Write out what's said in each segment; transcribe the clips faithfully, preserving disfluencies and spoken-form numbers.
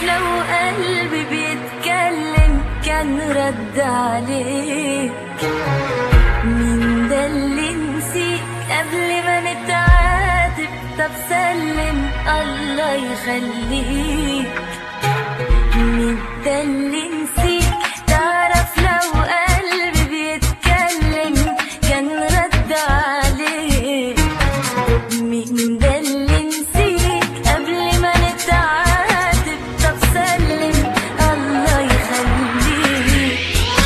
لو قلبي بيتكلم كان رد عليك. مين ده اللي نسيك قبل ما نتعاتب؟ طب سلم الله يخليك. مين ده اللي نسيك؟ تعرف لو قلبي بيتكلم كان رد عليك. مين ده اللي نسيك قبل ما نتعاتب؟ طب سلم الله يخليك.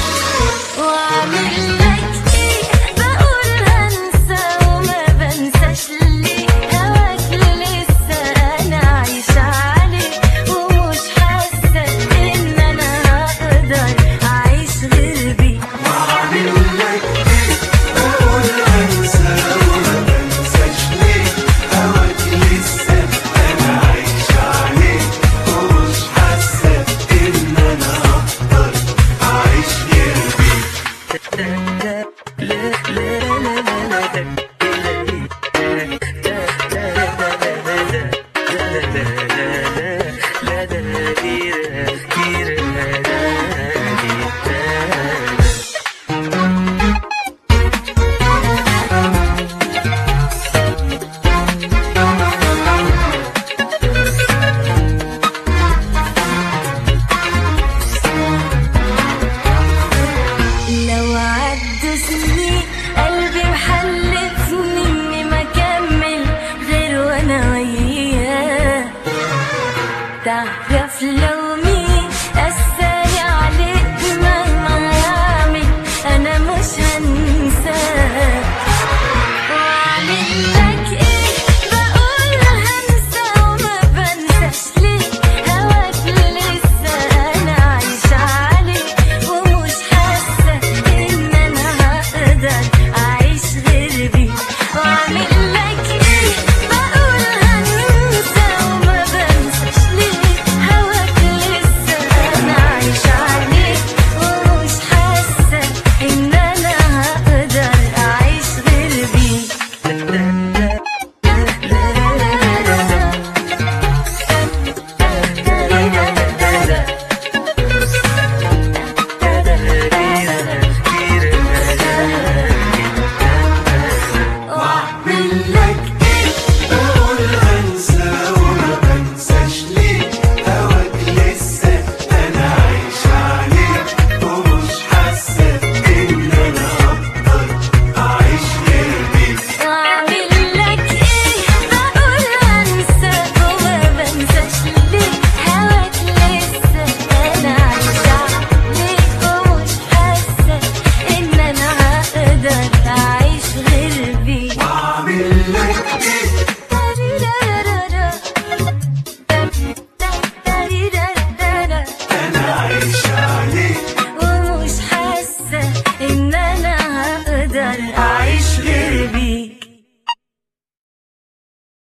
واعمل لك ايه؟ بقول هنسى وما بنساش ليه. هواك لسه انا عايشة عليه ومش حاسة ان انا هقدر اعيش غير بيه. واعمل لك ايه؟ بقول هنسى وما بنساش ليه. هواك لسه انا عايشة عليه ومش حاسة ان انا هقدر اعيش غير بيه. لو عدوا سنين قلبي محلفني اني ما اكمل غير وانا وياه. تعرف